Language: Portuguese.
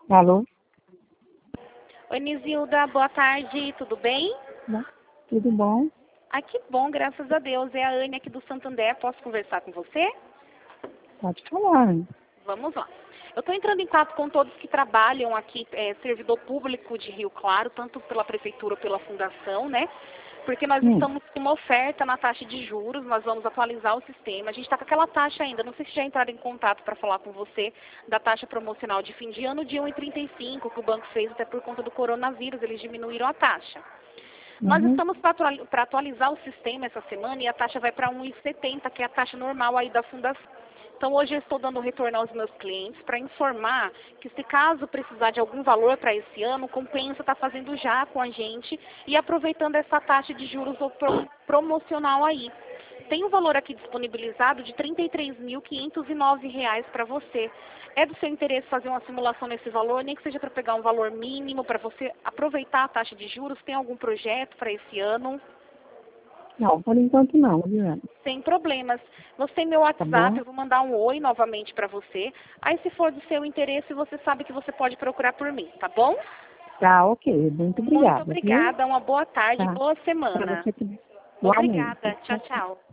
Alô? Oi, Nizilda, boa tarde, tudo bem? Tudo bom? Ah, que bom, graças a Deus. É a Anne aqui do Santander, posso conversar com você? Pode falar. Vamos lá. Eu estou entrando em contato com todos que trabalham aqui, servidor público de Rio Claro, tanto pela prefeitura ou pela fundação, né? Porque nós estamos com uma oferta na taxa de juros, nós vamos atualizar o sistema. A gente está com aquela taxa ainda, não sei se já entraram em contato para falar com você da taxa promocional de fim de ano de 1,35, que o banco fez até por conta do coronavírus, eles diminuíram a taxa. Nós estamos para atualizar o sistema essa semana e a taxa vai para 1,70, que é a taxa normal aí da fundação. Então, hoje eu estou dando retorno aos meus clientes para informar que, se caso precisar de algum valor para esse ano, compensa estar fazendo já com a gente e aproveitando essa taxa de juros promocional aí. Tem um valor aqui disponibilizado de R$ 33.509 para você. É do seu interesse fazer uma simulação nesse valor, nem que seja para pegar um valor mínimo, para você aproveitar a taxa de juros? Tem algum projeto para esse ano? Não, por enquanto não, Juliana. Sem problemas. Você tem meu Tá WhatsApp, bom? eu vou mandar um oi novamente para você. Aí, se for do seu interesse, você sabe que você pode procurar por mim, tá bom? Tá, ok. Muito Muito obrigada, viu? obrigada, uma boa tarde, Tá. boa Pra semana. você também. Igualmente. Obrigada, tchau, tchau.